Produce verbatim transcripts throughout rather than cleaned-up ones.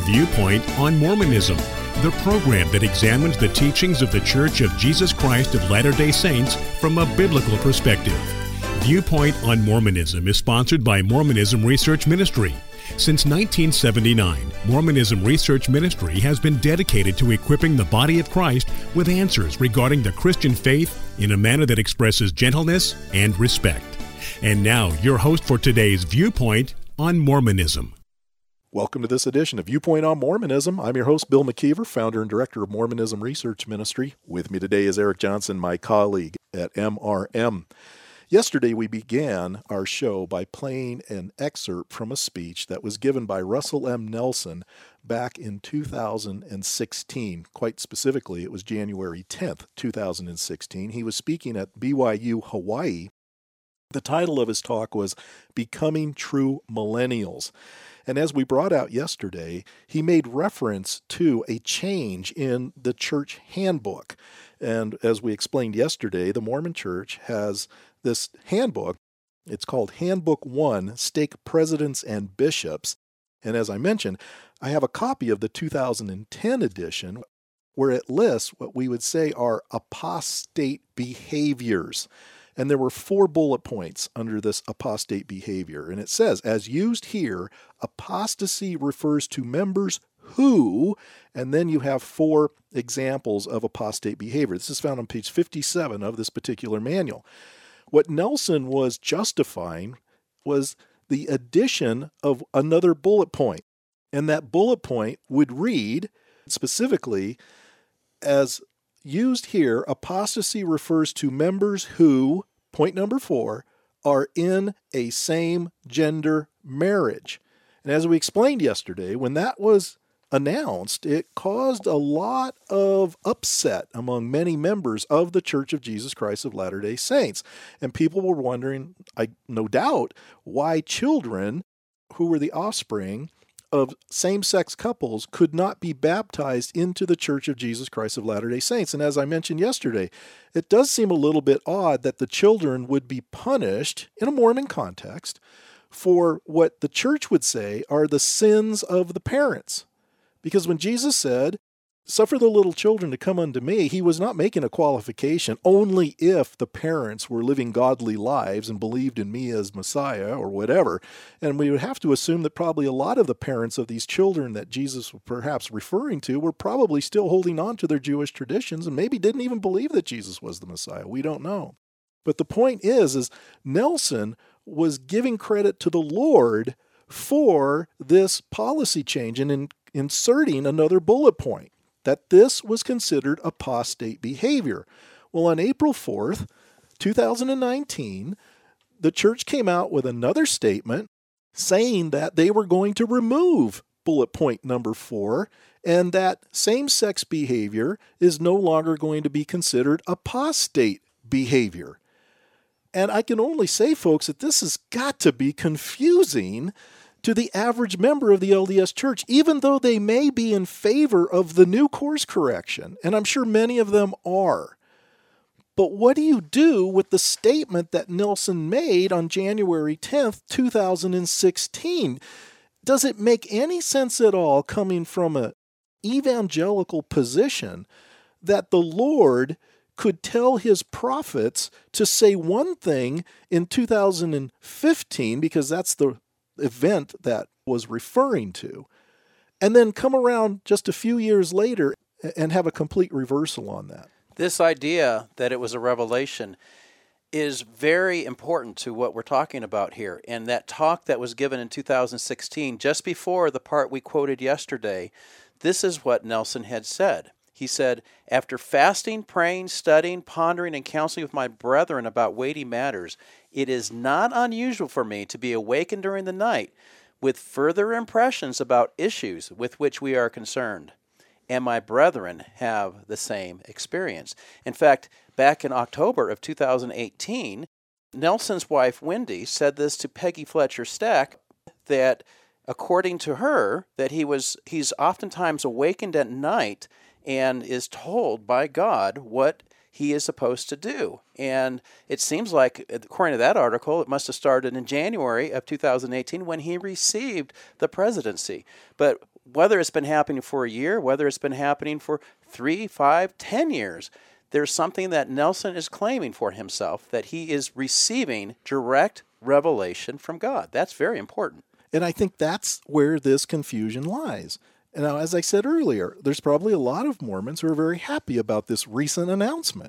Viewpoint on Mormonism, the program that examines the teachings of the Church of Jesus Christ of Latter-day Saints from a biblical perspective. Viewpoint on Mormonism is sponsored by Mormonism Research Ministry. Since nineteen seventy-nine, Mormonism Research Ministry has been dedicated to equipping the body of Christ with answers regarding the Christian faith in a manner that expresses gentleness and respect. And now, your host for today's Viewpoint on Mormonism. Welcome to this edition of Viewpoint on Mormonism. I'm your host, Bill McKeever, founder and director of Mormonism Research Ministry. With me today is Eric Johnson, my colleague at M R M. Yesterday, we began our show by playing an excerpt from a speech that was given by Russell M. Nelson back in two thousand sixteen. Quite specifically, it was January tenth, two thousand sixteen. He was speaking at B Y U, Hawaii. The title of his talk was Becoming True Millennials. And as we brought out yesterday, he made reference to a change in the church handbook. And as we explained yesterday, the Mormon Church has this handbook. It's called Handbook One, Stake Presidents and Bishops. And as I mentioned, I have a copy of the two thousand ten edition where it lists what we would say are apostate behaviors. And there were four bullet points under this apostate behavior. And it says, as used here, apostasy refers to members who, and then you have four examples of apostate behavior. This is found on page fifty-seven of this particular manual. What Nelson was justifying was the addition of another bullet point. And that bullet point would read, specifically, as used here, apostasy refers to members who, point number four, are in a same-gender marriage. And as we explained yesterday, when that was announced, it caused a lot of upset among many members of the Church of Jesus Christ of Latter-day Saints. And people were wondering, I no doubt, why children who were the offspring of same-sex couples could not be baptized into the Church of Jesus Christ of Latter-day Saints. And as I mentioned yesterday, it does seem a little bit odd that the children would be punished in a Mormon context for what the church would say are the sins of the parents. Because when Jesus said, suffer the little children to come unto me, he was not making a qualification only if the parents were living godly lives and believed in me as Messiah or whatever. And we would have to assume that probably a lot of the parents of these children that Jesus was perhaps referring to were probably still holding on to their Jewish traditions and maybe didn't even believe that Jesus was the Messiah. We don't know. But the point is, is Nelson was giving credit to the Lord for this policy change and in inserting another bullet point, that this was considered apostate behavior. Well, on April fourth, two thousand nineteen, the church came out with another statement saying that they were going to remove bullet point number four and that same-sex behavior is no longer going to be considered apostate behavior. And I can only say, folks, that this has got to be confusing to the average member of the L D S Church, even though they may be in favor of the new course correction, and I'm sure many of them are. But what do you do with the statement that Nelson made on January tenth, two thousand sixteen? Does it make any sense at all, coming from an evangelical position, that the Lord could tell his prophets to say one thing in two thousand fifteen, because that's the event that was referring to, and then come around just a few years later and have a complete reversal on that? This idea that it was a revelation is very important to what we're talking about here. And that talk that was given in two thousand sixteen, just before the part we quoted yesterday, this is what Nelson had said. He said, after fasting, praying, studying, pondering, and counseling with my brethren about weighty matters, it is not unusual for me to be awakened during the night with further impressions about issues with which we are concerned. And my brethren have the same experience. In fact, back in October of two thousand eighteen, Nelson's wife, Wendy, said this to Peggy Fletcher Stack, that according to her, that he was he's oftentimes awakened at night and is told by God what he is supposed to do. And it seems like, according to that article, it must have started in January of two thousand eighteen when he received the presidency. But whether it's been happening for a year, whether it's been happening for three, five, ten years, there's something that Nelson is claiming for himself, that he is receiving direct revelation from God. That's very important. And I think that's where this confusion lies. Now, as I said earlier, there's probably a lot of Mormons who are very happy about this recent announcement.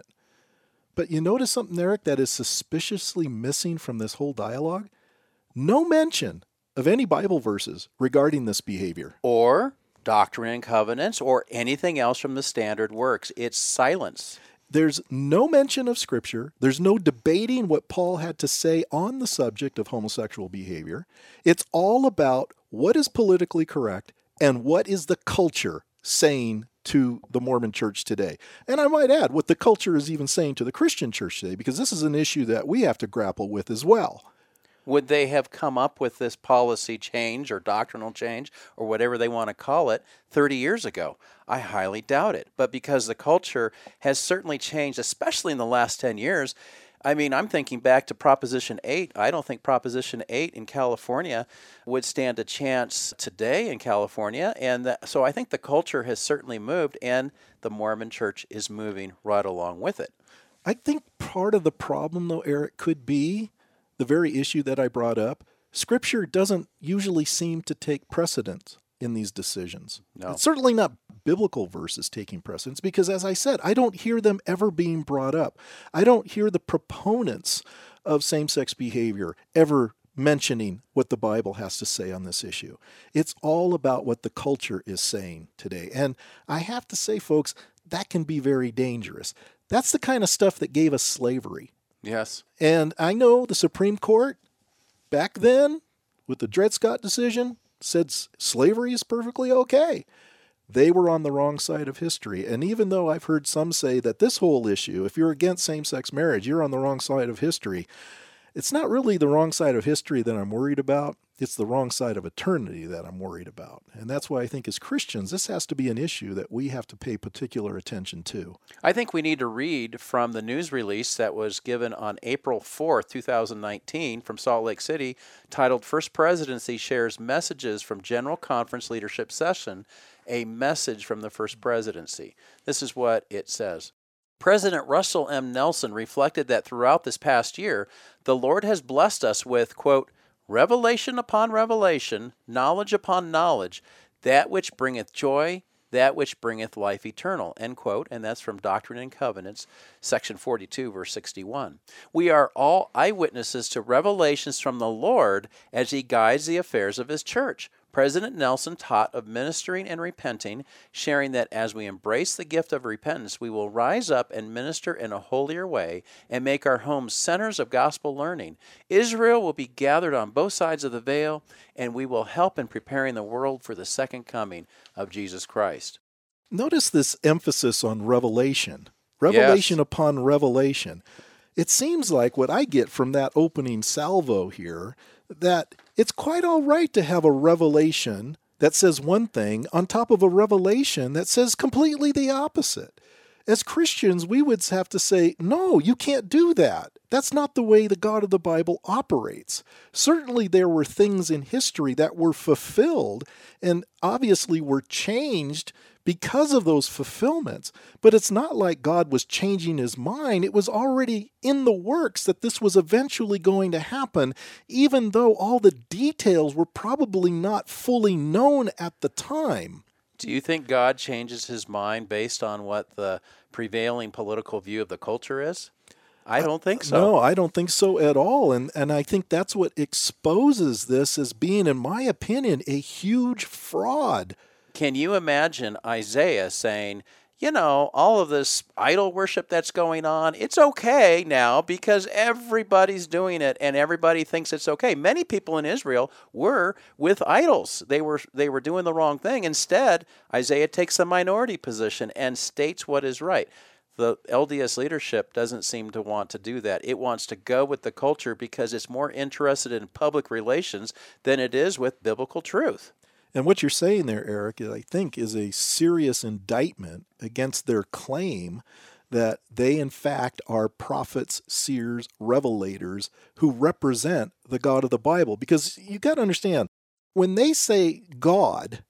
But you notice something, Eric, that is suspiciously missing from this whole dialogue? No mention of any Bible verses regarding this behavior. Or Doctrine and Covenants, or anything else from the standard works. It's silence. There's no mention of Scripture. There's no debating what Paul had to say on the subject of homosexual behavior. It's all about what is politically correct and what is the culture saying to the Mormon church today. And I might add, what the culture is even saying to the Christian church today, because this is an issue that we have to grapple with as well. Would they have come up with this policy change or doctrinal change or whatever they want to call it thirty years ago? I highly doubt it. But because the culture has certainly changed, especially in the last ten years, I mean, I'm thinking back to Proposition eight. I don't think Proposition eight in California would stand a chance today in California. And that, so I think the culture has certainly moved, and the Mormon church is moving right along with it. I think part of the problem, though, Eric, could be the very issue that I brought up. Scripture doesn't usually seem to take precedence in these decisions. No. It's certainly not biblical verses taking precedence, because, as I said, I don't hear them ever being brought up. I don't hear the proponents of same-sex behavior ever mentioning what the Bible has to say on this issue. It's all about what the culture is saying today. And I have to say, folks, that can be very dangerous. That's the kind of stuff that gave us slavery. Yes. And I know the Supreme Court back then, with the Dred Scott decision, said slavery is perfectly okay. They were on the wrong side of history. And even though I've heard some say that this whole issue, if you're against same-sex marriage, you're on the wrong side of history, it's not really the wrong side of history that I'm worried about. It's the wrong side of eternity that I'm worried about. And that's why I think as Christians, this has to be an issue that we have to pay particular attention to. I think we need to read from the news release that was given on April fourth, twenty nineteen from Salt Lake City, titled First Presidency Shares Messages from General Conference Leadership Session, a message from the First Presidency. This is what it says. President Russell M. Nelson reflected that throughout this past year, the Lord has blessed us with, quote, revelation upon revelation, knowledge upon knowledge, that which bringeth joy, that which bringeth life eternal, end quote. And that's from Doctrine and Covenants, section forty-two, verse sixty-one. We are all eyewitnesses to revelations from the Lord as he guides the affairs of his church. President Nelson taught of ministering and repenting, sharing that as we embrace the gift of repentance, we will rise up and minister in a holier way and make our homes centers of gospel learning. Israel will be gathered on both sides of the veil, and we will help in preparing the world for the second coming of Jesus Christ. Notice this emphasis on revelation. Revelation Yes. upon revelation. It seems like what I get from that opening salvo here, that it's quite all right to have a revelation that says one thing on top of a revelation that says completely the opposite. As Christians, we would have to say, no, you can't do that. That's not the way the God of the Bible operates. Certainly there were things in history that were fulfilled and obviously were changed because of those fulfillments. But it's not like God was changing his mind. It was already in the works that this was eventually going to happen, even though all the details were probably not fully known at the time. Do you think God changes his mind based on what the prevailing political view of the culture is? I don't think so. No, I don't think so at all. And and I think that's what exposes this as being, in my opinion, a huge fraud. Can you imagine Isaiah saying, you know, all of this idol worship that's going on, it's okay now because everybody's doing it and everybody thinks it's okay. Many people in Israel were with idols. They were they were doing the wrong thing. Instead, Isaiah takes a minority position and states what is right. The L D S leadership doesn't seem to want to do that. It wants to go with the culture because it's more interested in public relations than it is with biblical truth. And what you're saying there, Eric, I think is a serious indictment against their claim that they, in fact, are prophets, seers, revelators who represent the God of the Bible. Because you got to understand, when they say God,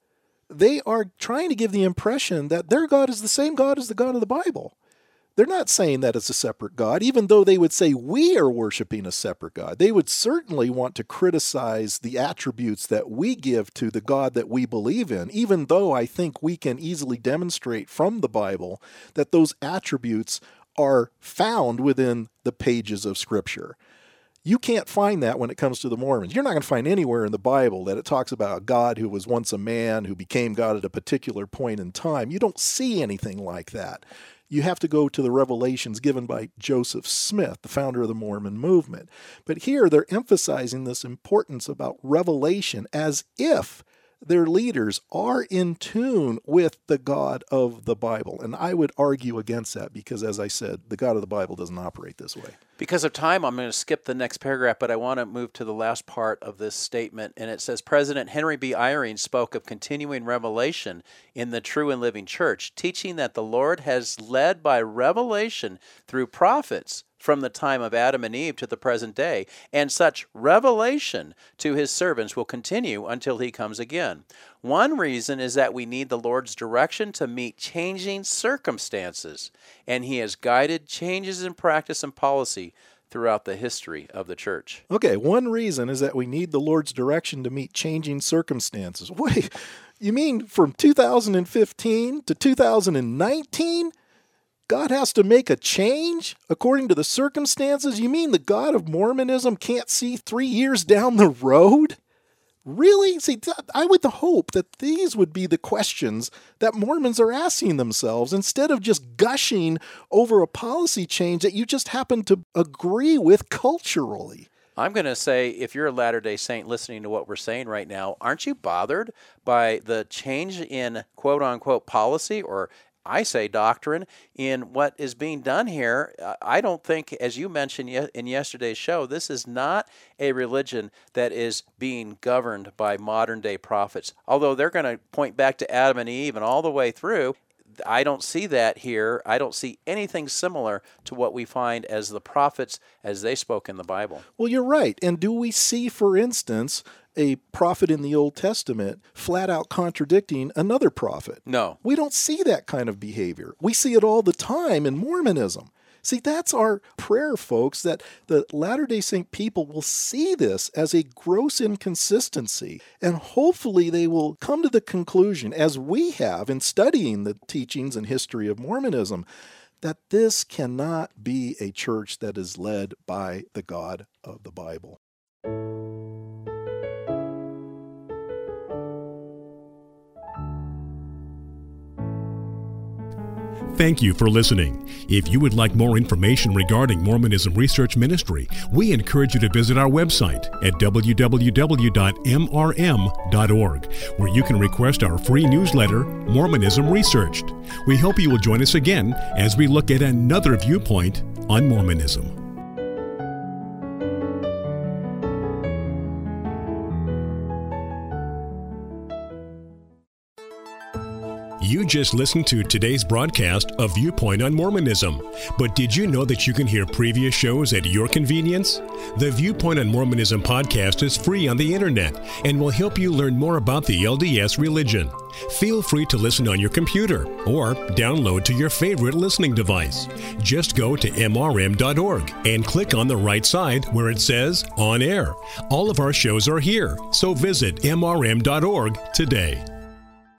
they are trying to give the impression that their God is the same God as the God of the Bible. They're not saying that it's a separate God, even though they would say we are worshiping a separate God. They would certainly want to criticize the attributes that we give to the God that we believe in, even though I think we can easily demonstrate from the Bible that those attributes are found within the pages of Scripture. You can't find that when it comes to the Mormons. You're not going to find anywhere in the Bible that it talks about a God who was once a man, who became God at a particular point in time. You don't see anything like that. You have to go to the revelations given by Joseph Smith, the founder of the Mormon movement. But here they're emphasizing this importance about revelation as if their leaders are in tune with the God of the Bible. And I would argue against that because, as I said, the God of the Bible doesn't operate this way. Because of time, I'm going to skip the next paragraph, but I want to move to the last part of this statement. And it says, President Henry B. Eyring spoke of continuing revelation in the true and living church, teaching that the Lord has led by revelation through prophets from the time of Adam and Eve to the present day, and such revelation to his servants will continue until he comes again. One reason is that we need the Lord's direction to meet changing circumstances, and he has guided changes in practice and policy throughout the history of the church. Okay, one reason is that we need the Lord's direction to meet changing circumstances. Wait, you mean from two thousand fifteen to two thousand nineteen? God has to make a change according to the circumstances? You mean the God of Mormonism can't see three years down the road? Really? See, I would hope that these would be the questions that Mormons are asking themselves instead of just gushing over a policy change that you just happen to agree with culturally. I'm going to say, if you're a Latter-day Saint listening to what we're saying right now, aren't you bothered by the change in quote-unquote policy, or I say doctrine, in what is being done here? I don't think, as you mentioned in yesterday's show, this is not a religion that is being governed by modern-day prophets. Although they're going to point back to Adam and Eve and all the way through, I don't see that here. I don't see anything similar to what we find as the prophets as they spoke in the Bible. Well, you're right. And do we see, for instance, a prophet in the Old Testament flat out contradicting another prophet? No. We don't see that kind of behavior. We see it all the time in Mormonism. See, that's our prayer, folks, that the Latter-day Saint people will see this as a gross inconsistency, and hopefully they will come to the conclusion, as we have in studying the teachings and history of Mormonism, that this cannot be a church that is led by the God of the Bible. Thank you for listening. If you would like more information regarding Mormonism Research Ministry, we encourage you to visit our website at w w w dot m r m dot org, where you can request our free newsletter, Mormonism Researched. We hope you will join us again as we look at another viewpoint on Mormonism. You just listened to today's broadcast of Viewpoint on Mormonism. But did you know that you can hear previous shows at your convenience? The Viewpoint on Mormonism podcast is free on the internet and will help you learn more about the L D S religion. Feel free to listen on your computer or download to your favorite listening device. Just go to m r m dot org and click on the right side where it says On Air. All of our shows are here, so visit m r m dot org today.